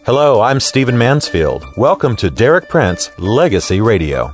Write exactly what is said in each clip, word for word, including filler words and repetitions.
Hello, I'm Stephen Mansfield. Welcome to Derek Prince Legacy Radio.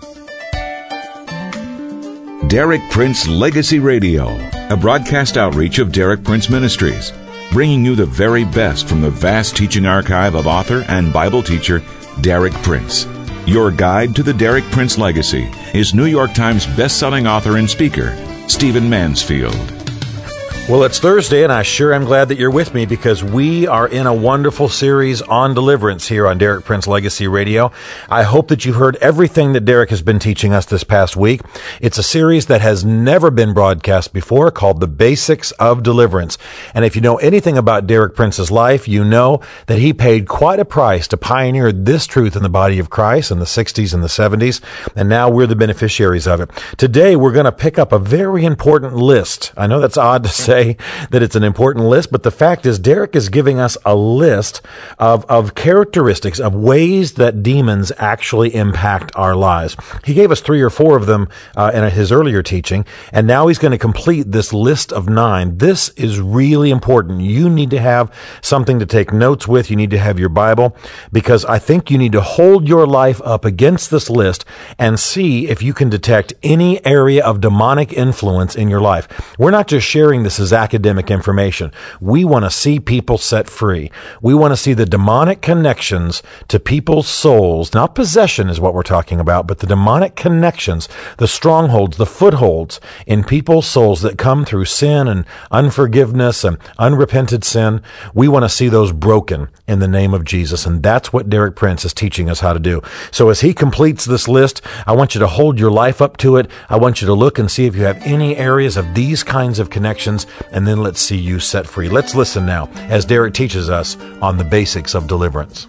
Derek Prince Legacy Radio, a broadcast outreach of Derek Prince Ministries, bringing you the very best from the vast teaching archive of author and Bible teacher Derek Prince. Your guide to the Derek Prince legacy is New York Times best-selling author and speaker, Stephen Mansfield. Well, it's Thursday, and I sure am glad that you're with me because we are in a wonderful series on deliverance here on Derek Prince Legacy Radio. I hope that you heard everything that Derek has been teaching us this past week. It's a series that has never been broadcast before called The Basics of Deliverance. And if you know anything about Derek Prince's life, you know that he paid quite a price to pioneer this truth in the body of Christ in the sixties and the seventies, and now we're the beneficiaries of it. Today, we're going to pick up a very important list. I know that's odd to say that it's an important list, but the fact is Derek is giving us a list of, of characteristics, of ways that demons actually impact our lives. He gave us three or four of them uh, in his earlier teaching, and now he's going to complete this list of nine. This is really important. You need to have something to take notes with. You need to have your Bible, because I think you need to hold your life up against this list and see if you can detect any area of demonic influence in your life. We're not just sharing this as academic information. We want to see people set free. We want to see the demonic connections to people's souls. Not possession is what we're talking about, but the demonic connections, the strongholds, the footholds in people's souls that come through sin and unforgiveness and unrepented sin. We want to see those broken in the name of Jesus. And that's what Derek Prince is teaching us how to do. So as he completes this list, I want you to hold your life up to it. I want you to look and see if you have any areas of these kinds of connections, and then let's see you set free. Let's listen now as Derek teaches us on the basics of deliverance.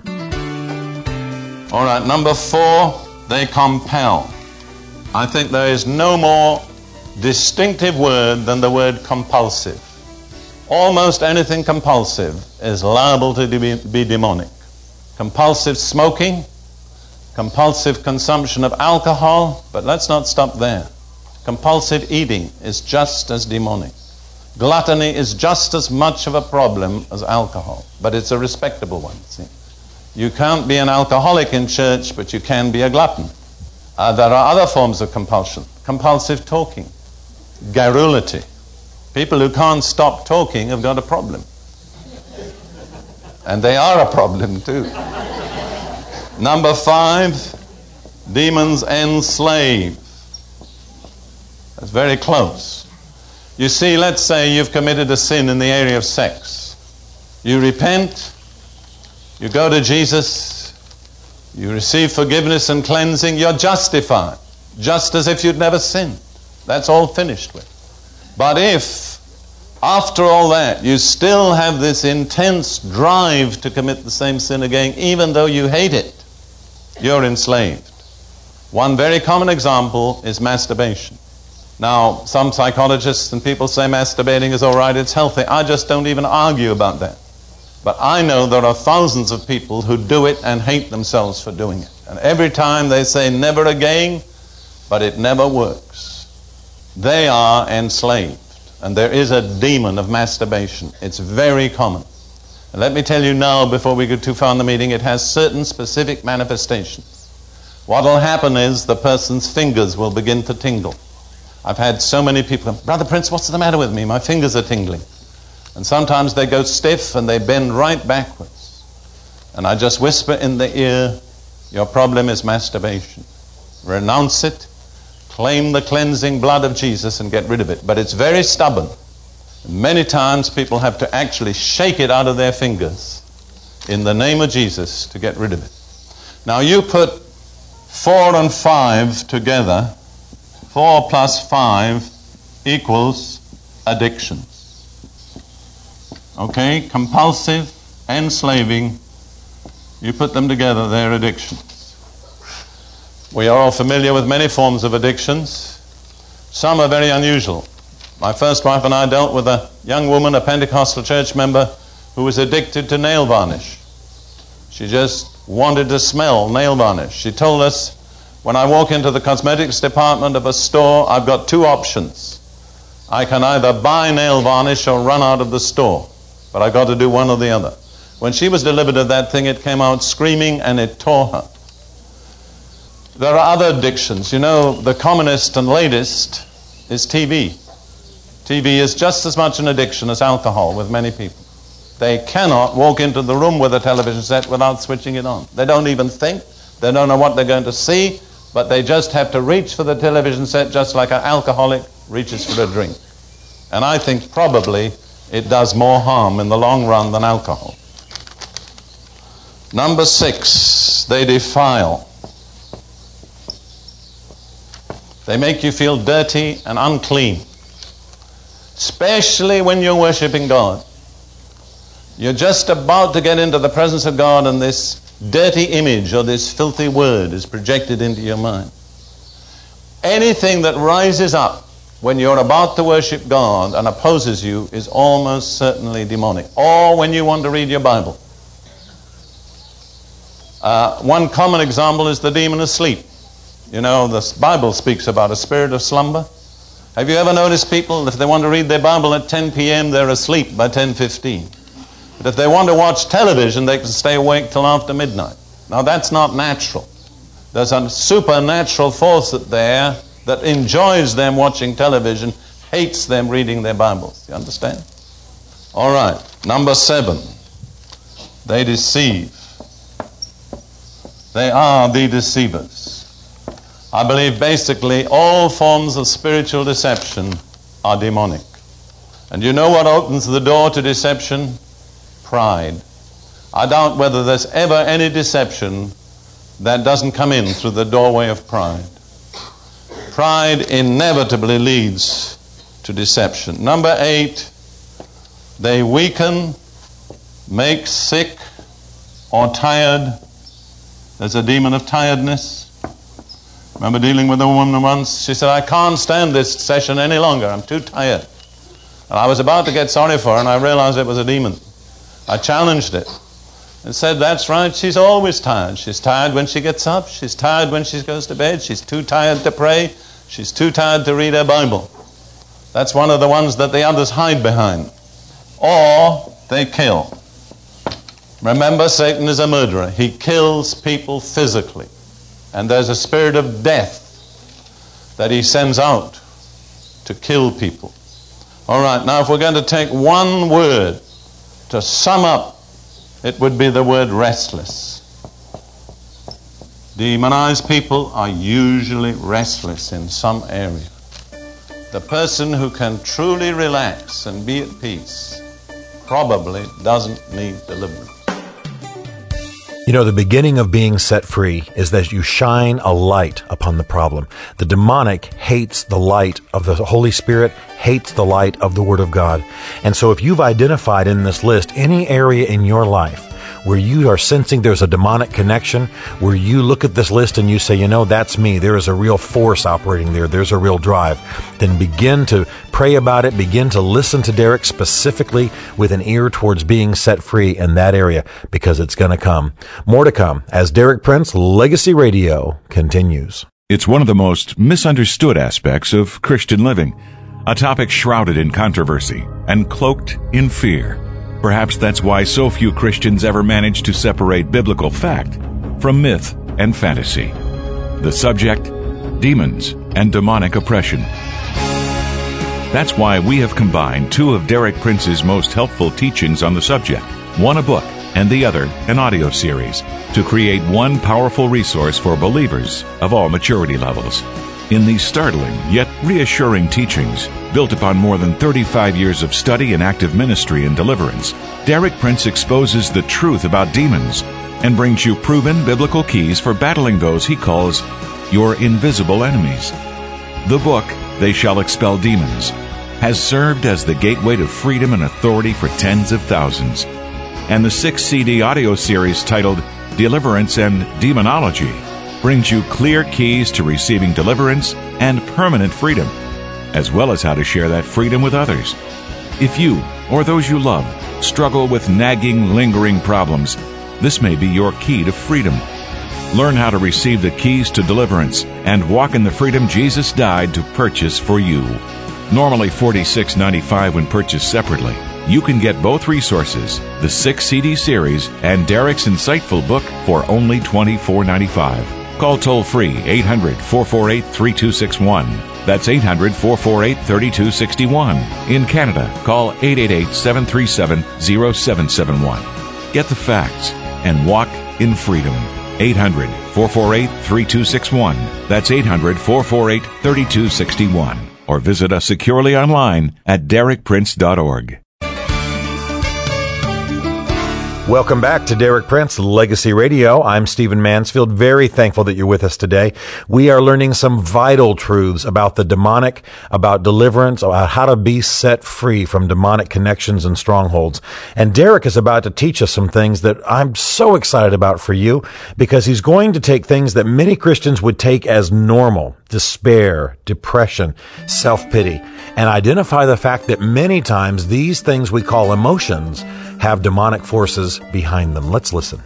All right, number four, they compel. I think there is no more distinctive word than the word compulsive. Almost anything compulsive is liable to be, be demonic. Compulsive smoking, compulsive consumption of alcohol, but let's not stop there. Compulsive eating is just as demonic. Gluttony is just as much of a problem as alcohol, but it's a respectable one. See? You can't be an alcoholic in church, but you can be a glutton. Uh, there are other forms of compulsion. Compulsive talking, garrulity. People who can't stop talking have got a problem. And they are a problem too. Number five, demons enslave. That's very close. You see, let's say you've committed a sin in the area of sex. You repent, you go to Jesus, you receive forgiveness and cleansing, you're justified, just as if you'd never sinned. That's all finished with. But if, after all that, you still have this intense drive to commit the same sin again, even though you hate it, you're enslaved. One very common example is masturbation. Now, some psychologists and people say masturbating is all right, it's healthy. I just don't even argue about that. But I know there are thousands of people who do it and hate themselves for doing it. And every time they say never again, but it never works. They are enslaved. And there is a demon of masturbation. It's very common. And let me tell you now, before we go too far in the meeting, it has certain specific manifestations. What will happen is the person's fingers will begin to tingle. I've had so many people, Brother Prince, what's the matter with me? My fingers are tingling. And sometimes they go stiff and they bend right backwards. And I just whisper in the ear, your problem is masturbation. Renounce it, claim the cleansing blood of Jesus and get rid of it. But it's very stubborn. And many times people have to actually shake it out of their fingers in the name of Jesus to get rid of it. Now you put four and five together. Four plus five equals addictions. Okay, compulsive, enslaving, you put them together, they're addictions. We are all familiar with many forms of addictions. Some are very unusual. My first wife and I dealt with a young woman, a Pentecostal church member, who was addicted to nail varnish. She just wanted to smell nail varnish. She told us, when I walk into the cosmetics department of a store, I've got two options. I can either buy nail varnish or run out of the store, but I've got to do one or the other. When she was delivered of that thing, it came out screaming and it tore her. There are other addictions. You know, the commonest and latest is T V. T V is just as much an addiction as alcohol with many people. They cannot walk into the room with a television set without switching it on. They don't even think. They don't know what they're going to see, but they just have to reach for the television set just like an alcoholic reaches for a drink. And I think probably it does more harm in the long run than alcohol. Number six, they defile. They make you feel dirty and unclean, especially when you're worshiping God. You're just about to get into the presence of God and this dirty image or this filthy word is projected into your mind. Anything that rises up when you're about to worship God and opposes you is almost certainly demonic. Or when you want to read your Bible. Uh, one common example is the demon of sleep. You know, the Bible speaks about a spirit of slumber. Have you ever noticed people, if they want to read their Bible at ten p.m., they're asleep by ten fifteen. But if they want to watch television, they can stay awake till after midnight. Now, that's not natural. There's a supernatural force there that enjoys them watching television, hates them reading their Bibles. You understand? All right. Number seven. They deceive. They are the deceivers. I believe basically all forms of spiritual deception are demonic. And you know what opens the door to deception? Pride. I doubt whether there's ever any deception that doesn't come in through the doorway of pride. Pride inevitably leads to deception. Number eight, they weaken, make sick, or tired. There's a demon of tiredness. Remember dealing with a woman once? She said, I can't stand this session any longer. I'm too tired. And I was about to get sorry for her, and I realized it was a demon. I challenged it and said, that's right, she's always tired. She's tired when she gets up. She's tired when she goes to bed. She's too tired to pray. She's too tired to read her Bible. That's one of the ones that the others hide behind. Or they kill. Remember, Satan is a murderer. He kills people physically. And there's a spirit of death that he sends out to kill people. All right, now if we're going to take one word to sum up, it would be the word restless. Demonized people are usually restless in some area. The person who can truly relax and be at peace probably doesn't need deliverance. You know, the beginning of being set free is that you shine a light upon the problem. The demonic hates the light of the Holy Spirit, hates the light of the Word of God. And so if you've identified in this list any area in your life where you are sensing there's a demonic connection, where you look at this list and you say, you know, that's me. There is a real force operating there. There's a real drive. Then begin to pray about it. Begin to listen to Derek specifically with an ear towards being set free in that area, because it's going to come. More to come as Derek Prince Legacy Radio continues. It's one of the most misunderstood aspects of Christian living, a topic shrouded in controversy and cloaked in fear. Perhaps that's why so few Christians ever manage to separate biblical fact from myth and fantasy. The subject, demons and demonic oppression. That's why we have combined two of Derek Prince's most helpful teachings on the subject, one a book and the other an audio series, to create one powerful resource for believers of all maturity levels. In these startling yet reassuring teachings, built upon more than thirty-five years of study and active ministry and deliverance, Derek Prince exposes the truth about demons and brings you proven biblical keys for battling those he calls your invisible enemies. The book, They Shall Expel Demons, has served as the gateway to freedom and authority for tens of thousands. And the six C D audio series titled Deliverance and Demonology brings you clear keys to receiving deliverance and permanent freedom, as well as how to share that freedom with others. If you, or those you love, struggle with nagging, lingering problems, this may be your key to freedom. Learn how to receive the keys to deliverance and walk in the freedom Jesus died to purchase for you. Normally forty-six dollars and ninety-five cents when purchased separately. You can get both resources, the six C D series and Derek's insightful book, for only twenty-four ninety-five. Call toll-free eight hundred, four four eight, three two six one. That's eight hundred, four four eight, three two six one. In Canada, call eight eight eight, seven three seven, zero seven seven one. Get the facts and walk in freedom. eight hundred, four four eight, three two six one. That's eight hundred, four four eight, three two six one. Or visit us securely online at derek prince dot org. Welcome back to Derek Prince Legacy Radio. I'm Stephen Mansfield. Very thankful that you're with us today. We are learning some vital truths about the demonic, about deliverance, about how to be set free from demonic connections and strongholds. And Derek is about to teach us some things that I'm so excited about for you, because he's going to take things that many Christians would take as normal: despair, depression, self-pity, and identify the fact that many times these things we call emotions have demonic forces behind them. Let's listen.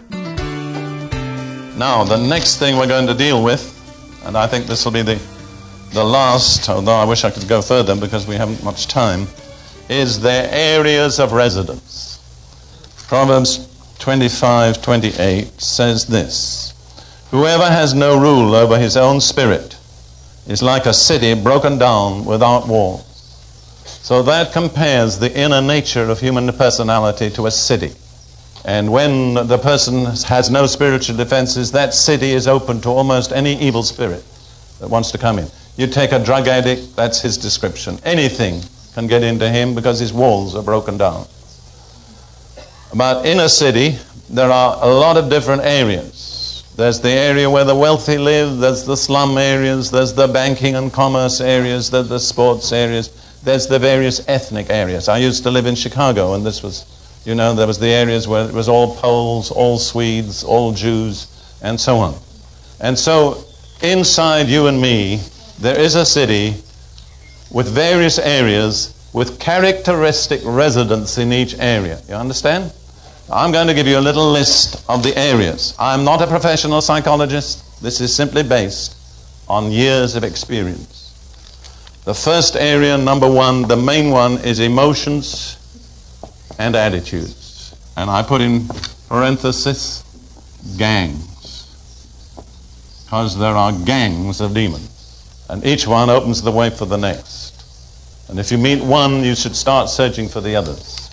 Now, the next thing we're going to deal with, and I think this will be the, the last, although I wish I could go further because we haven't much time, is their areas of residence. Proverbs twenty-five twenty-eight says this: "Whoever has no rule over his own spirit is like a city broken down without walls." So that compares the inner nature of human personality to a city. And when the person has no spiritual defenses, that city is open to almost any evil spirit that wants to come in. You take a drug addict, that's his description. Anything can get into him because his walls are broken down. But in a city, there are a lot of different areas. There's the area where the wealthy live, there's the slum areas, there's the banking and commerce areas, there's the sports areas. There's the various ethnic areas. I used to live in Chicago, and this was, you know, there was the areas where it was all Poles, all Swedes, all Jews, and so on. And so, inside you and me, there is a city with various areas with characteristic residents in each area. You understand? I'm going to give you a little list of the areas. I'm not a professional psychologist. This is simply based on years of experience. The first area, number one, the main one, is emotions and attitudes. And I put in parenthesis, gangs. Because there are gangs of demons. And each one opens the way for the next. And if you meet one, you should start searching for the others.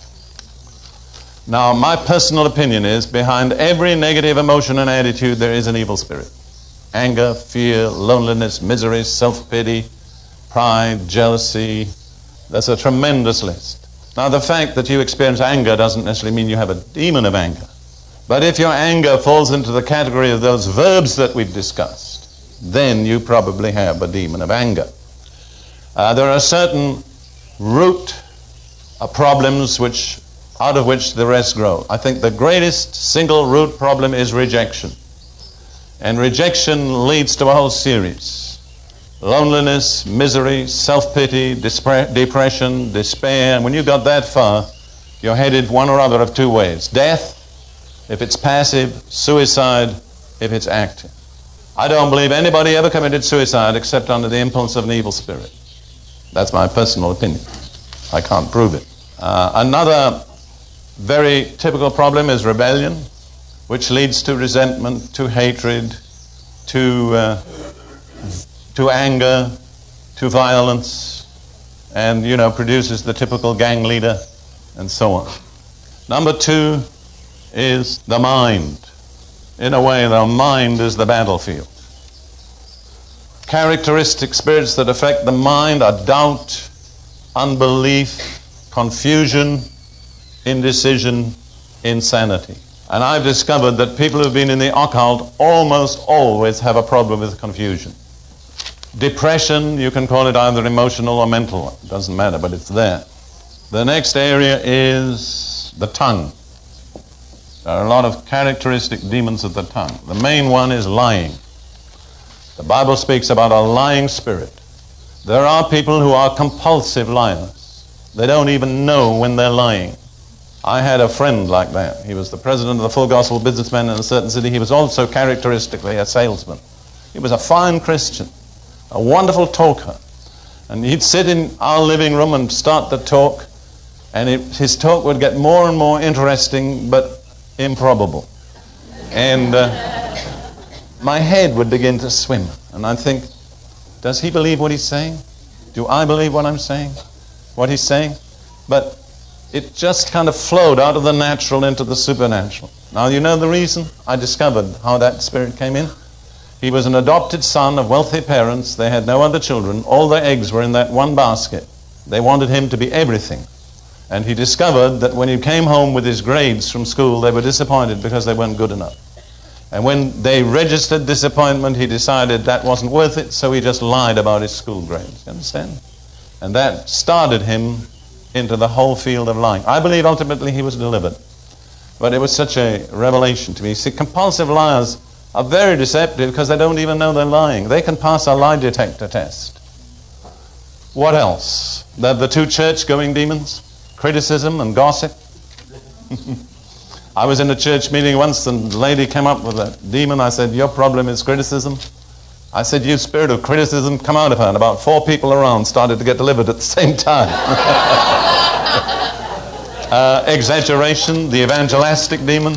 Now, my personal opinion is, behind every negative emotion and attitude, there is an evil spirit. Anger, fear, loneliness, misery, self-pity, pride, jealousy. There's a tremendous list. Now, the fact that you experience anger doesn't necessarily mean you have a demon of anger. But if your anger falls into the category of those verbs that we've discussed, then you probably have a demon of anger. Uh, there are certain root uh, problems which, out of which the rest grow. I think the greatest single root problem is rejection. And rejection leads to a whole series. Loneliness, misery, self-pity, dispre- depression, despair. And when you got that far, you're headed one or other of two ways. Death, if it's passive; suicide, if it's active. I don't believe anybody ever committed suicide except under the impulse of an evil spirit. That's my personal opinion. I can't prove it. Uh, another very typical problem is rebellion, which leads to resentment, to hatred, to... Uh, to anger, to violence, and, you know, produces the typical gang leader, and so on. Number two is the mind. In a way, the mind is the battlefield. Characteristic spirits that affect the mind are doubt, unbelief, confusion, indecision, insanity. And I've discovered that people who've been in the occult almost always have a problem with confusion. Depression, you can call it either emotional or mental. It doesn't matter, but it's there. The next area is the tongue. There are a lot of characteristic demons of the tongue. The main one is lying. The Bible speaks about a lying spirit. There are people who are compulsive liars. They don't even know when they're lying. I had a friend like that. He was the president of the Full Gospel Businessmen in a certain city. He was also characteristically a salesman. He was a fine Christian, a wonderful talker. And he'd sit in our living room and start the talk, And it, his talk would get more and more interesting, but improbable. And uh, my head would begin to swim. And I'd think, does he believe what he's saying? Do I believe what I'm saying? What he's saying? But it just kind of flowed out of the natural into the supernatural. Now, you know the reason? I discovered how that spirit came in. He was an adopted son of wealthy parents. They had no other children. All their eggs were in that one basket. They wanted him to be everything. And he discovered that when he came home with his grades from school, they were disappointed because they weren't good enough. And when they registered disappointment, he decided that wasn't worth it, so he just lied about his school grades. You understand? And that started him into the whole field of lying. I believe ultimately he was delivered. But it was such a revelation to me. See, compulsive liars are very deceptive because they don't even know they're lying. They can pass a lie detector test. What else? The, the two church-going demons? Criticism and gossip. I was in a church meeting once and the lady came up with a demon. I said, your problem is criticism. I said, you spirit of criticism, come out of her. And about four people around started to get delivered at the same time. uh, exaggeration, the evangelistic demon.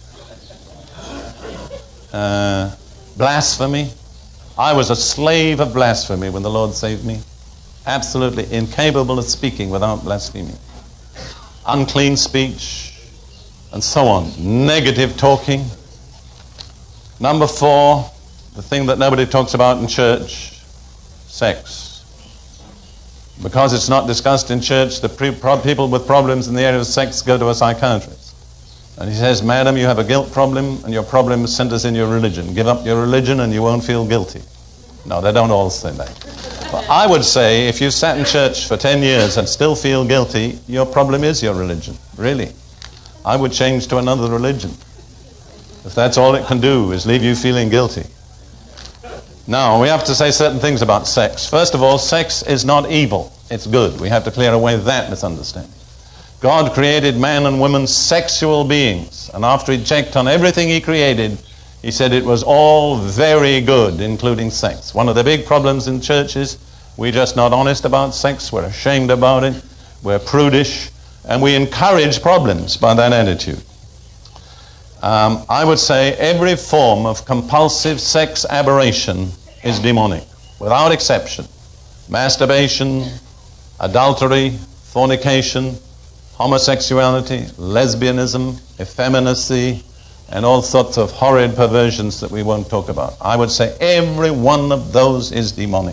Uh, blasphemy. I was a slave of blasphemy when the Lord saved me. Absolutely incapable of speaking without blaspheming. Unclean speech, and so on. Negative talking. Number four, the thing that nobody talks about in church, sex. Because it's not discussed in church, the pre- pro- people with problems in the area of sex go to a psychiatrist. And he says, madam, you have a guilt problem, and your problem centers in your religion. Give up your religion and you won't feel guilty. No, they don't all say that. But I would say if you sat in church for ten years and still feel guilty, your problem is your religion, really. I would change to another religion. If that's all it can do is leave you feeling guilty. Now, we have to say certain things about sex. First of all, sex is not evil. It's good. We have to clear away that misunderstanding. God created man and woman sexual beings. And after he checked on everything he created, he said it was all very good, including sex. One of the big problems in churches, we're just not honest about sex. We're ashamed about it. We're prudish. And we encourage problems by that attitude. Um, I would say every form of compulsive sex aberration is demonic, without exception. Masturbation, adultery, fornication, homosexuality, lesbianism, effeminacy, and all sorts of horrid perversions that we won't talk about. I would say every one of those is demonic.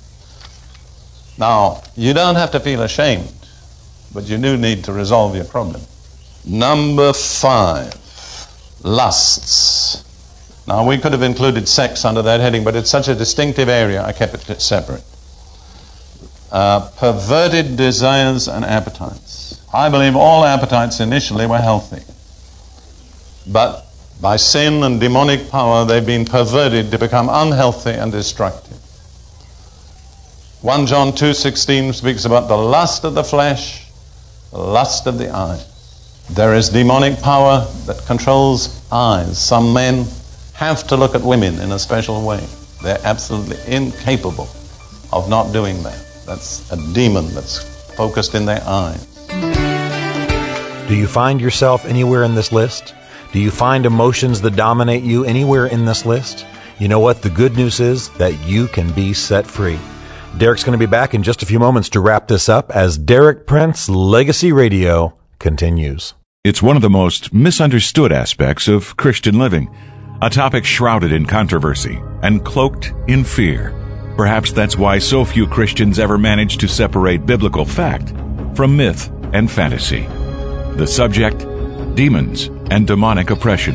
Now, you don't have to feel ashamed, but you do need to resolve your problem. Number five, lusts. Now, we could have included sex under that heading, but it's such a distinctive area, I kept it separate. Uh, perverted desires and appetites. I believe all appetites initially were healthy. But by sin and demonic power, they've been perverted to become unhealthy and destructive. First John two sixteen speaks about the lust of the flesh, the lust of the eyes. There is demonic power that controls eyes. Some men have to look at women in a special way. They're absolutely incapable of not doing that. That's a demon that's focused in their eyes. Do you find yourself anywhere in this list? Do you find emotions that dominate you anywhere in this list? You know what? The good news is that you can be set free. Derek's going to be back in just a few moments to wrap this up as Derek Prince Legacy Radio continues. It's one of the most misunderstood aspects of Christian living, a topic shrouded in controversy and cloaked in fear. Perhaps that's why so few Christians ever manage to separate biblical fact from myth and fantasy. The subject, demons and demonic oppression.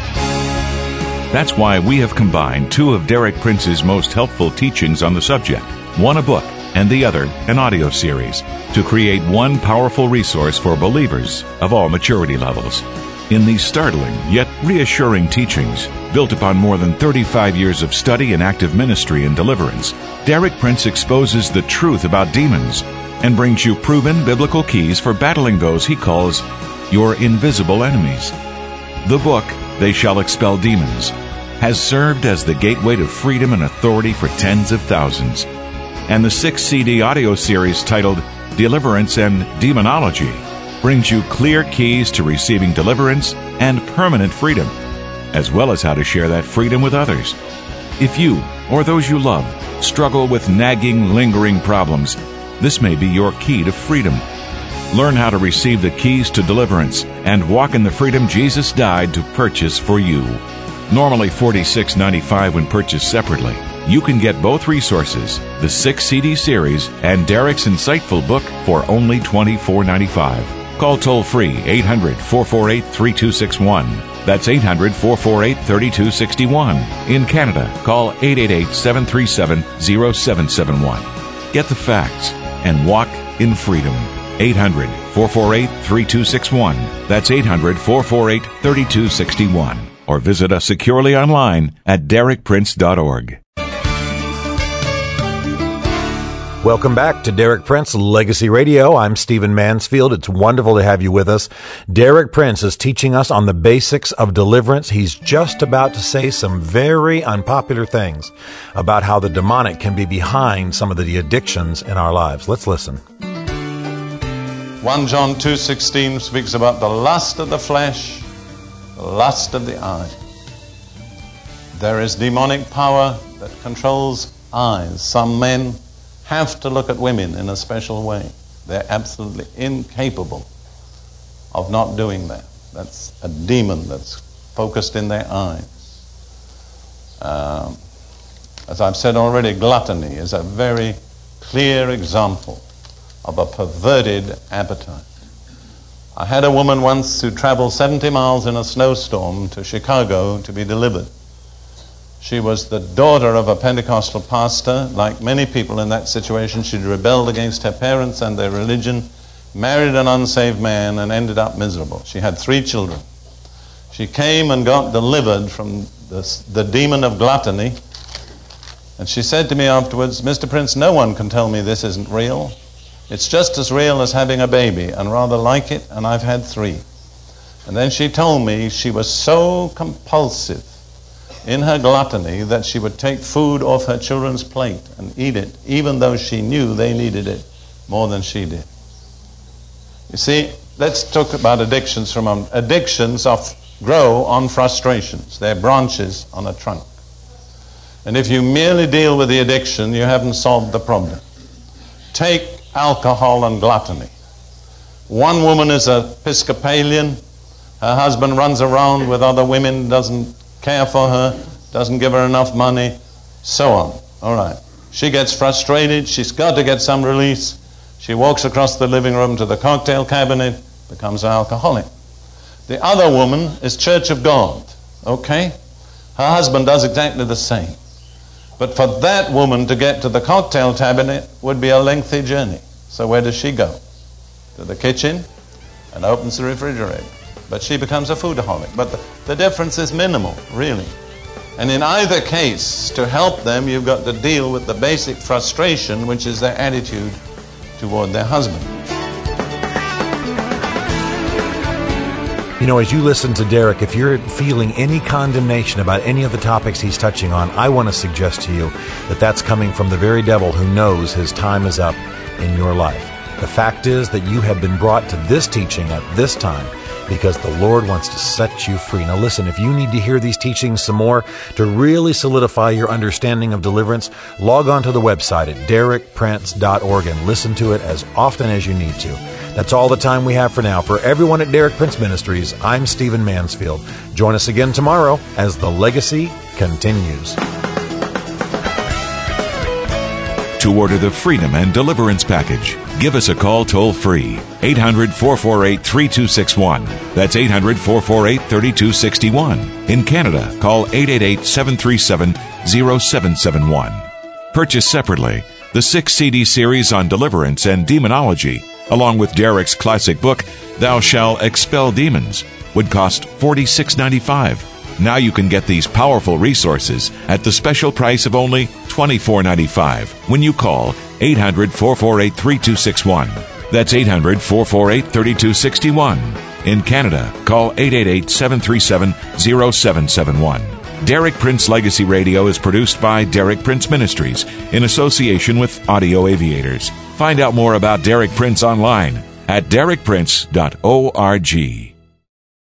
That's why we have combined two of Derek Prince's most helpful teachings on the subject, one a book and the other an audio series, to create one powerful resource for believers of all maturity levels. In these startling yet reassuring teachings, built upon more than thirty-five years of study and active ministry and deliverance, Derek Prince exposes the truth about demons and brings you proven biblical keys for battling those he calls your invisible enemies. The book, They Shall Expel Demons, has served as the gateway to freedom and authority for tens of thousands. And the six C D audio series titled Deliverance and Demonology brings you clear keys to receiving deliverance and permanent freedom, as well as how to share that freedom with others. If you or those you love struggle with nagging, lingering problems, this may be your key to freedom. Learn how to receive the keys to deliverance and walk in the freedom Jesus died to purchase for you. Normally forty-six dollars and ninety-five cents when purchased separately. You can get both resources, the six C D series and Derek's insightful book, for only twenty-four dollars and ninety-five cents. Call toll-free eight hundred, four four eight, three two six one. That's eight hundred, four four eight, three two six one. In Canada, call eight eight eight, seven three seven, zero seven seven one. Get the facts and walk in freedom. eight hundred, four four eight, three two six one. That's eight hundred, four four eight, three two six one. Or visit us securely online at derek prince dot org. Welcome back to Derek Prince Legacy Radio. I'm Stephen Mansfield. It's wonderful to have you with us. Derek Prince is teaching us on the basics of deliverance. He's just about to say some very unpopular things about how the demonic can be behind some of the addictions in our lives. Let's listen. First John two sixteen speaks about the lust of the flesh, the lust of the eye. There is demonic power that controls eyes. Some men have to look at women in a special way. They're absolutely incapable of not doing that. That's a demon that's focused in their eyes. Um, as I've said already, gluttony is a very clear example of a perverted appetite. I had a woman once who traveled seventy miles in a snowstorm to Chicago to be delivered. She was the daughter of a Pentecostal pastor. Like many people in that situation, she'd rebelled against her parents and their religion, married an unsaved man, and ended up miserable. She had three children. She came and got delivered from the, the demon of gluttony. And she said to me afterwards, Mister Prince, no one can tell me this isn't real. It's just as real as having a baby, and rather like it, and I've had three. And then she told me she was so compulsive in her gluttony that she would take food off her children's plate and eat it, even though she knew they needed it more than she did. You see, let's talk about addictions from um, addictions of, grow on frustrations. They're branches on a trunk. And if you merely deal with the addiction, you haven't solved the problem. Take alcohol and gluttony. One woman is an Episcopalian. Her husband runs around with other women, doesn't care for her, doesn't give her enough money, so on. All right. She gets frustrated. She's got to get some release. She walks across the living room to the cocktail cabinet, becomes an alcoholic. The other woman is Church of God, okay? Her husband does exactly the same. But for that woman to get to the cocktail cabinet would be a lengthy journey. So where does she go? To the kitchen and opens the refrigerator. But she becomes a foodaholic. But the, the difference is minimal, really. And in either case, to help them, you've got to deal with the basic frustration, which is their attitude toward their husband. You know, as you listen to Derek, if you're feeling any condemnation about any of the topics he's touching on, I want to suggest to you that that's coming from the very devil who knows his time is up in your life. The fact is that you have been brought to this teaching at this time because the Lord wants to set you free. Now listen, if you need to hear these teachings some more to really solidify your understanding of deliverance, log on to the website at derek prince dot org and listen to it as often as you need to. That's all the time we have for now. For everyone at Derek Prince Ministries, I'm Stephen Mansfield. Join us again tomorrow as the legacy continues. To order the Freedom and Deliverance Package, give us a call toll-free, eight hundred, four four eight, three two six one. That's eight hundred, four four eight, three two six one. In Canada, call eight eight eight, seven three seven, zero seven seven one. Purchase separately the six C D series on deliverance and demonology, along with Derek's classic book, Thou Shalt Expel Demons, would cost forty-six dollars and ninety-five cents. Now you can get these powerful resources at the special price of only twenty-four dollars and ninety-five cents when you call eight hundred, four four eight, three two six one. That's eight hundred, four four eight, three two six one. In Canada, call eight eight eight, seven three seven, zero seven seven one. Derek Prince Legacy Radio is produced by Derek Prince Ministries in association with Audio Aviators. Find out more about Derek Prince online at derek prince dot org.